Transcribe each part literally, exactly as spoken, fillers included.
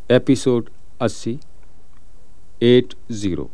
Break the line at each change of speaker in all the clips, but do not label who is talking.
Episode अस्सी eight zero.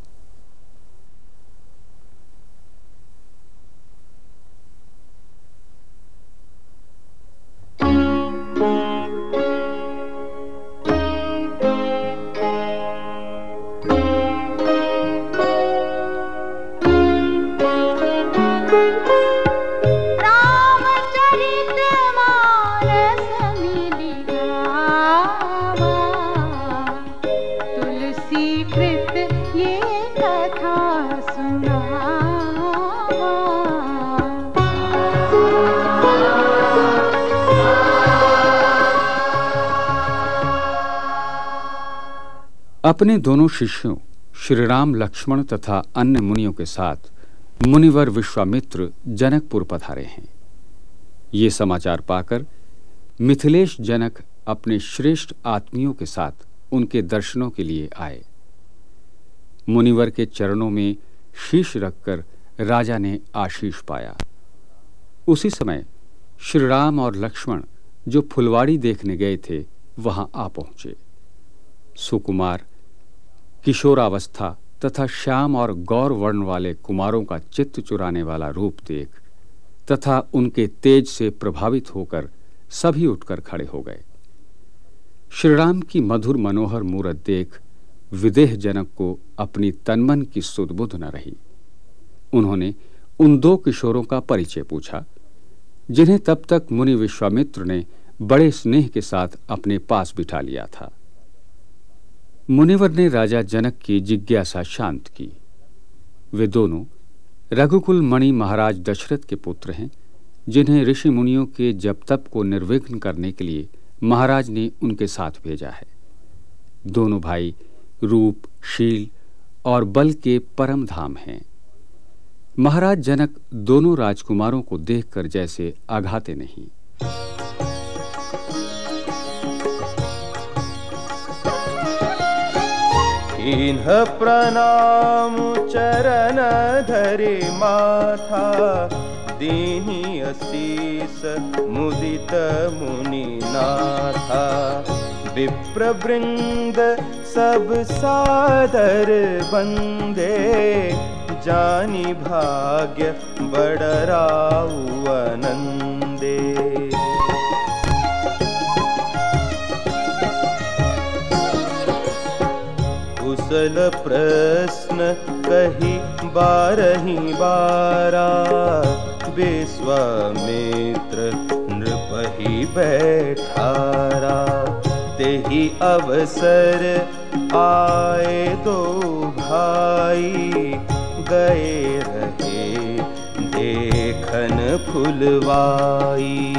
अपने दोनों शिष्यों श्रीराम, लक्ष्मण तथा अन्य मुनियों के साथ मुनिवर विश्वामित्र जनकपुर पधारे हैं। ये समाचार पाकर मिथिलेश जनक अपने श्रेष्ठ आत्मियों के साथ उनके दर्शनों के लिए आए। मुनिवर के चरणों में शीश रखकर राजा ने आशीष पाया। उसी समय श्रीराम और लक्ष्मण जो फुलवाड़ी देखने गए थे वहां आ पहुंचे। सुकुमार, किशोरावस्था तथा श्याम और गौर वर्ण वाले कुमारों का चित्त चुराने वाला रूप देख तथा उनके तेज से प्रभावित होकर सभी उठकर खड़े हो गए। श्रीराम की मधुर मनोहर मूरत देख विदेह जनक को अपनी तनमन की सुध-बुध न रही। उन्होंने उन दो किशोरों का परिचय पूछा जिन्हें तब तक मुनि विश्वामित्र ने बड़े स्नेह के साथ अपने पास बिठा लिया था। मुनिवर ने राजा जनक की जिज्ञासा शांत की। वे दोनों रघुकुल मणि महाराज दशरथ के पुत्र हैं, जिन्हें ऋषि मुनियों के जप तप को निर्विघ्न करने के लिए महाराज ने उनके साथ भेजा है। दोनों भाई रूप, शील और बल के परम धाम हैं। महाराज जनक दोनों राजकुमारों को देखकर जैसे आघाते नहीं।
इन्ह प्रणाम चरण धरे माथा, दीनी असीस मुदित मुनि नाथा। विप्रवृंद सब सादर बंदे, जानी भाग्य बड़राउ आनंदे। कुशल प्रश्न कही बारही बारा, विश्वामित्र नृपहि बैठारा। तेहि अवसर आए दो भाई, गए रहे देखन फुलवाई।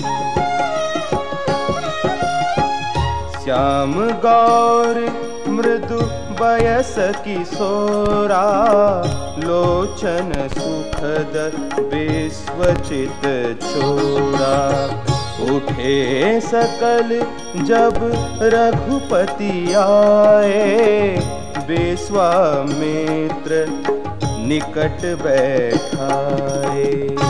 श्याम गौर मृदु बयस किशोरा, लोचन सुखद विश्वचित छोरा। उठे सकल जब रघुपति आए, विश्वामित्र निकट बैठाए।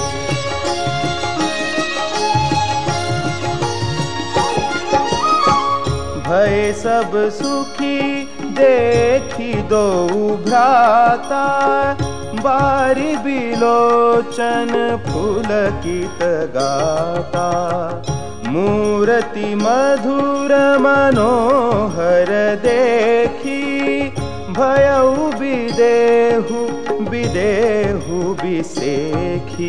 भय सब सुखी देखी दो भ्राता, बारी बिलोचन पुलकित गाता। मूर्ति मधुर मनोहर देखी, भयउ विदेहु विदेहु विसेखी।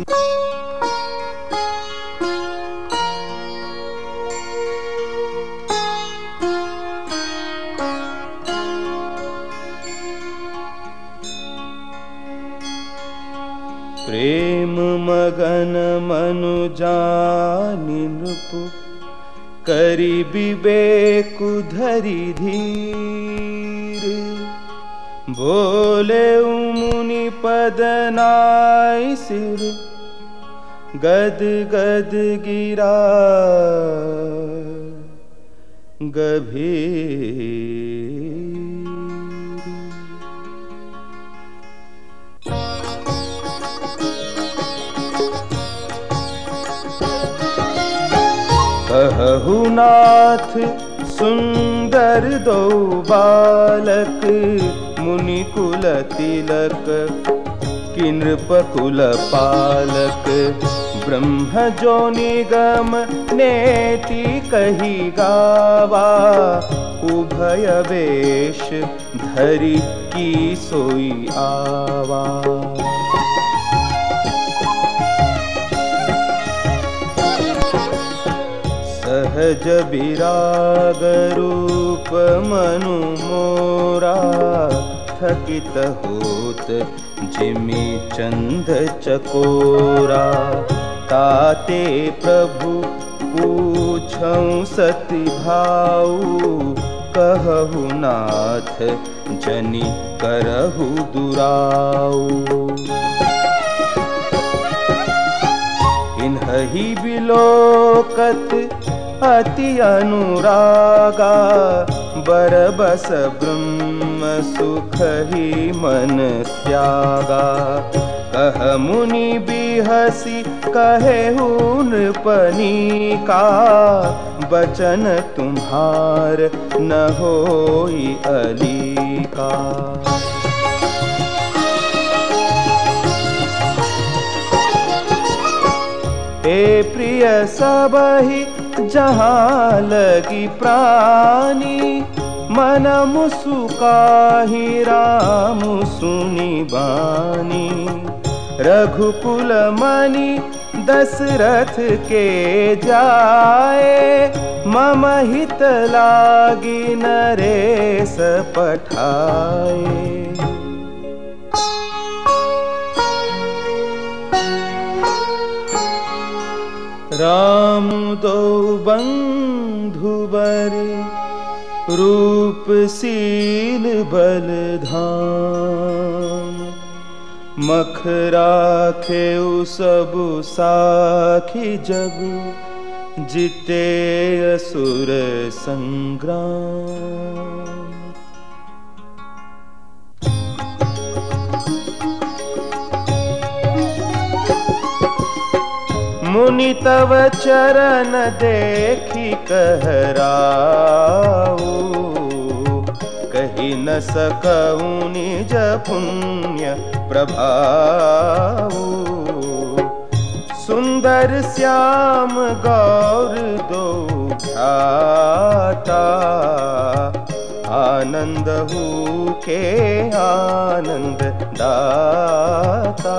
प्रेम मगन मनु जानि नृपु, करि विवेकु धरि धीर। बोले मुनि पद नाई सिर, गद गद गिरा गभीर। कहु नाथ सुन सुंदर दो बालक मुनि कुल तिलक कि नृपकुल पालक ब्रह्म जो निगम नेति कही गावा उभय वेश धरि की सोई आवा। सहज विराग रूप मनु मोरा थकित होत जिमि चंद चकोरा। ताते प्रभु पूछऊं सति भाऊ कहु नाथ जनि करहु दुराऊ। इन्हि बिलोकत अति अनुरागा बरबस ब्रह्म सुख ही मन त्यागा। कह मुनि बिहसी कहे नृपनी का बचन तुम्हार न होई अली का। हे प्रिय सबहि जहाँ लगी प्राणी मन मुसुकाहि राम सुनि बानी। रघुकुल मणि दशरथ के जाए मम हित लागी नरेश पठाए। राम दो बंधुवर रूप शील बलधाम। मख राखे सब साखी जग जिते असुर संग्राम। मुनि तव चरण देखी कहराऊ कही न सकऊं निज पुण्य प्रभाऊ। सुंदर श्याम गौर दो भ्राता आनंद हूँ के आनंद दाता।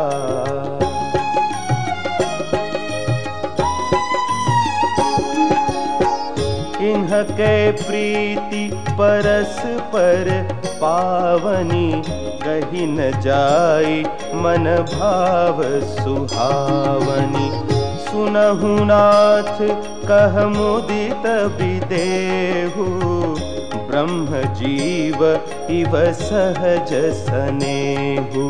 इन्हके प्रीति परस्पर पावनी कही न जाई मन भाव सुहावनी। सुनहु नाथ कह मुदित विदेहु ब्रह्म जीव इव सहज सनेहु।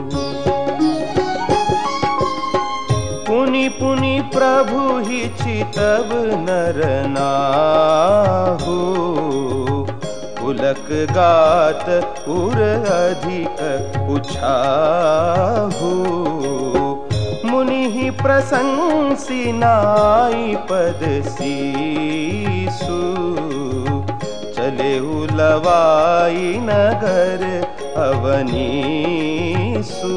पुनि पुनि प्रभु ही चितव नर नाहु। पुलक गात उर अधिक पुछाहु। मुनि ही प्रशंसी नाई पद सीसु। चले उलवाई नगर अवनीसु।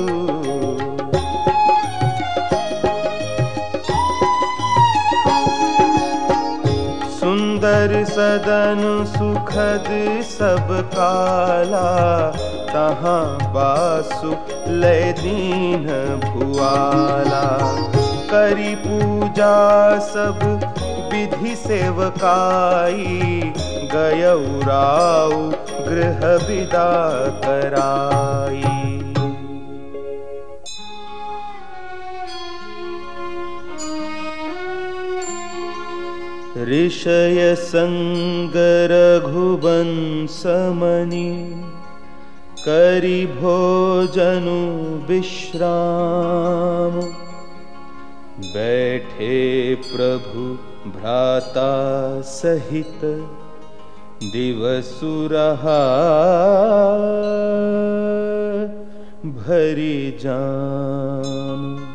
सुंदर सदन सुखद सब काला तहाँ बासु लय दीन भुआला। करी पूजा सब विधि सेवकाई गयउ राउ गृह विदा कराई। ऋषय संग रघुवंश मणि करि भोजनु विश्राम। बैठे प्रभु भ्राता सहित दिवसु रहा भरि जाम।